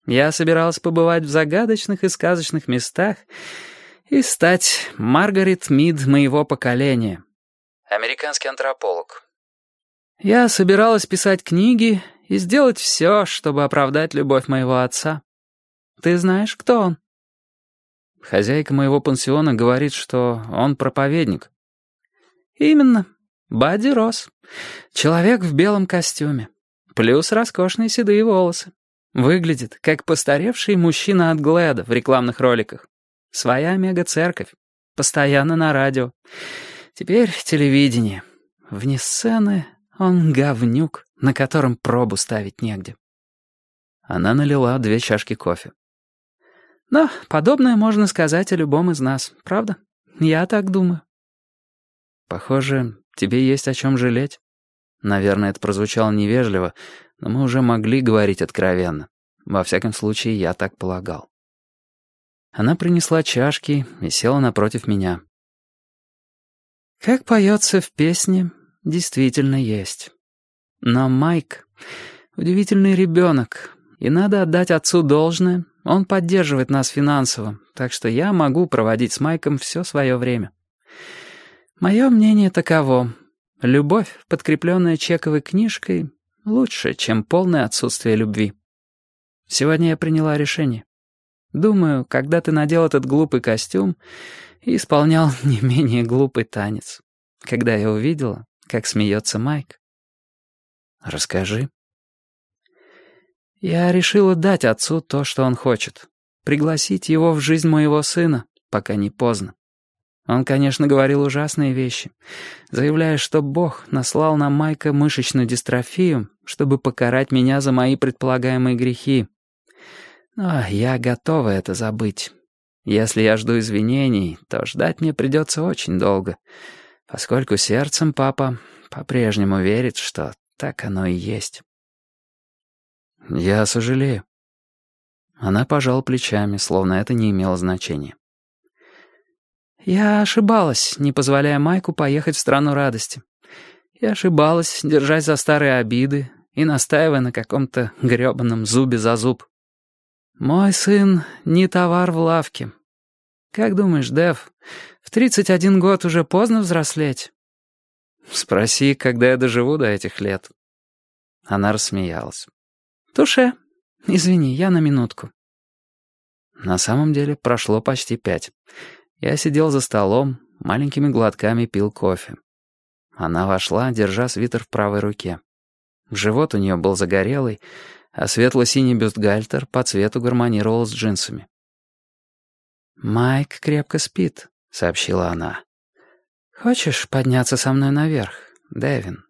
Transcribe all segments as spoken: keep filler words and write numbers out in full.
Я собиралась побывать в загадочных и сказочных местах и стать Маргарет Мид моего поколения. Американский антрополог. Я собиралась писать книги и сделать все, чтобы оправдать любовь моего отца. Ты знаешь, кто он? Хозяйка моего пансиона говорит, что он проповедник. Именно. Бадди Росс. Человек в белом костюме. Плюс роскошные седые волосы. Выглядит, как постаревший мужчина от Глэда в рекламных роликах. Своя мега-церковь. Постоянно на радио. Теперь телевидение. Вне сцены он говнюк, на котором пробу ставить негде. Она налила две чашки кофе. Но подобное можно сказать о любом из нас, правда? Я так думаю. Похоже, тебе есть о чем жалеть. Наверное, это прозвучало невежливо, но мы уже могли говорить откровенно. Во всяком случае, я так полагал. Она принесла чашки и села напротив меня. Как поется в песне, действительно есть. Но Майк — удивительный ребенок, и надо отдать отцу должное, он поддерживает нас финансово, так что я могу проводить с Майком все свое время. Мое мнение таково. Любовь, подкрепленная чековой книжкой, лучше, чем полное отсутствие любви. Сегодня я приняла решение. Думаю, когда ты надел этот глупый костюм и исполнял не менее глупый танец, когда я увидела, как смеется Майк. Расскажи. Я решила дать отцу то, что он хочет. Пригласить его в жизнь моего сына, пока не поздно. Он, конечно, говорил ужасные вещи, заявляя, что Бог наслал на Майка мышечную дистрофию, чтобы покарать меня за мои предполагаемые грехи. Но я готова это забыть. Если я жду извинений, то ждать мне придется очень долго, поскольку сердцем папа по-прежнему верит, что так оно и есть. Я сожалею. Она пожала плечами, словно это не имело значения. Я ошибалась, не позволяя Майку поехать в страну радости. Я ошибалась, держась за старые обиды и настаивая на каком-то грёбаном зубе за зуб. Мой сын не товар в лавке. Как думаешь, Дэв, в тридцать один год уже поздно взрослеть? Спроси, когда я доживу до этих лет. Она рассмеялась. Туше. Извини, я на минутку. На самом деле прошло почти пять. Я сидел за столом, маленькими глотками пил кофе. Она вошла, держа свитер в правой руке. Живот у нее был загорелый, а светло-синий бюстгальтер по цвету гармонировал с джинсами. «Майк крепко спит», — сообщила она. «Хочешь подняться со мной наверх, Дэвин?»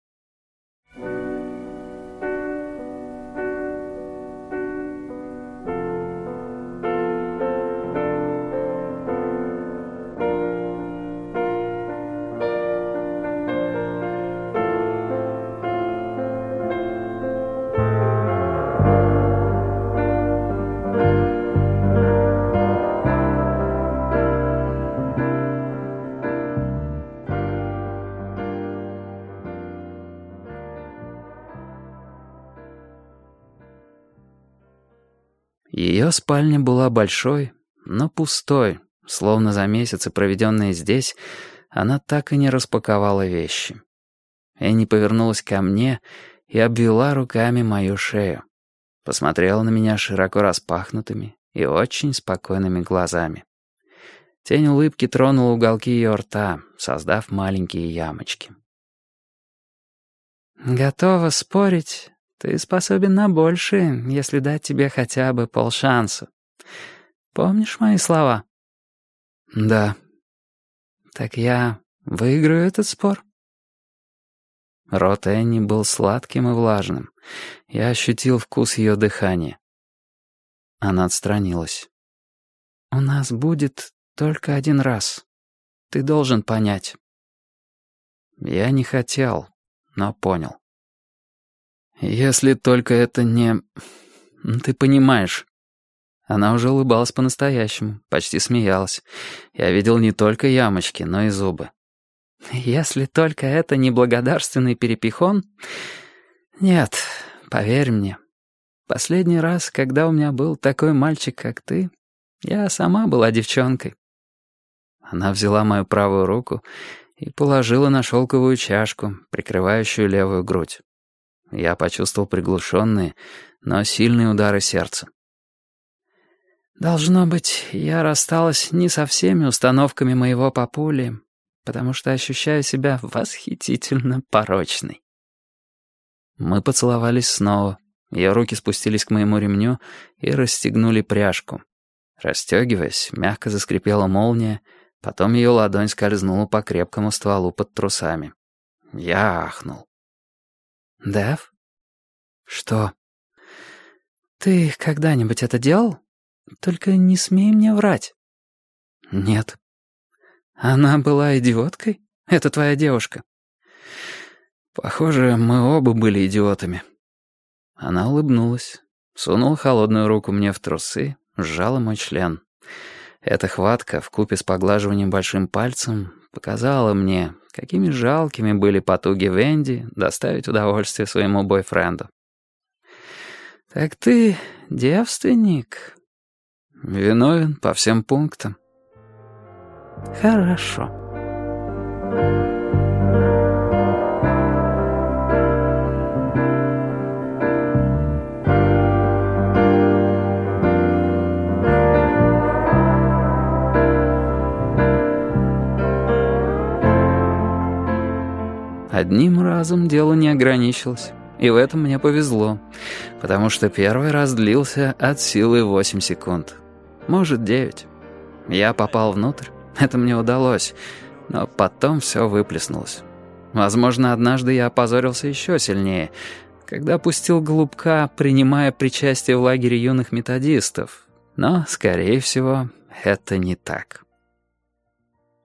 Ее спальня была большой, но пустой, словно за месяцы, проведенные здесь, она так и не распаковала вещи. Энни повернулась ко мне и обвела руками мою шею. Посмотрела на меня широко распахнутыми и очень спокойными глазами. Тень улыбки тронула уголки ее рта, создав маленькие ямочки. «Готова спорить, ты способен на большее, если дать тебе хотя бы полшанса. Помнишь мои слова?» «Да». «Так я выиграю этот спор?» Рот Энни был сладким и влажным. Я ощутил вкус ее дыхания. Она отстранилась. «У нас будет только один раз. Ты должен понять». Я не хотел, но понял. «Если только это не... Ты понимаешь». Она уже улыбалась по-настоящему, почти смеялась. Я видел не только ямочки, но и зубы. «Если только это не благодарственный перепихон...» «Нет, поверь мне, Последний раз, когда у меня был такой мальчик, как ты, я сама была девчонкой». Она взяла мою правую руку и положила на шелковую чашку, прикрывающую левую грудь. Я почувствовал приглушенные, но сильные удары сердца. «Должно быть, я рассталась не со всеми установками моего папули, потому что ощущаю себя восхитительно порочной». Мы поцеловались снова. Ее руки спустились к моему ремню и расстегнули пряжку. Расстегиваясь, мягко заскрипела молния, потом ее ладонь скользнула по крепкому стволу под трусами. Я ахнул. «Дэв? Что? Ты когда-нибудь это делал? Только не смей мне врать». «Нет». «Она была идиоткой? Это твоя девушка?» «Похоже, мы оба были идиотами». Она улыбнулась, сунула холодную руку мне в трусы, сжала мой член. Эта хватка, вкупе с поглаживанием большим пальцем, показала мне, какими жалкими были потуги Венди доставить удовольствие своему бойфренду. «Так ты девственник?» «Виновен по всем пунктам». «Хорошо». Одним разом дело не ограничилось, и в этом мне повезло, потому что первый раз длился от силы восемь секунд, может, девять. Я попал внутрь, это мне удалось, но потом все выплеснулось. Возможно, однажды я опозорился еще сильнее, когда пустил голубка, принимая причастие в лагере юных методистов, но, скорее всего, это не так.